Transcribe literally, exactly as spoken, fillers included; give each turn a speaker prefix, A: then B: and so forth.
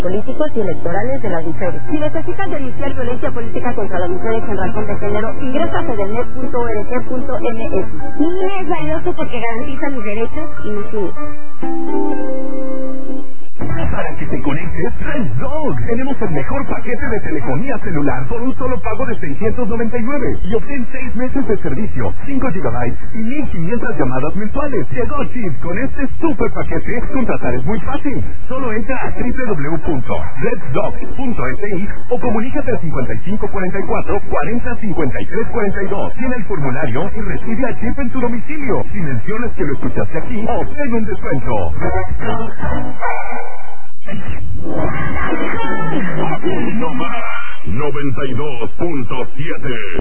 A: políticos y electorales de las mujeres. Si necesitas denunciar violencia política contra las mujeres en razón de género, ingresa a fedelnet punto org punto m x. Mi I N E es valioso porque garantiza mis derechos y mis fines.
B: Para que te conectes, Red Dog. Tenemos el mejor paquete de telefonía celular por un solo pago de seiscientos noventa y nueve y obtén seis meses de servicio, cinco gigabytes y mil quinientas llamadas mensuales. Llegó Chip. Con este super paquete, contratar es muy fácil. Solo entra a doble u doble u doble u punto red dog punto s i o comunícate al cincuenta y cinco cuarenta y cuatro cuarenta cincuenta y tres cuarenta y dos. Tiene el formulario y recibe a Chip en tu domicilio. Si mencionas que lo escuchaste aquí, obtén un descuento.
C: No más noventa y dos punto siete.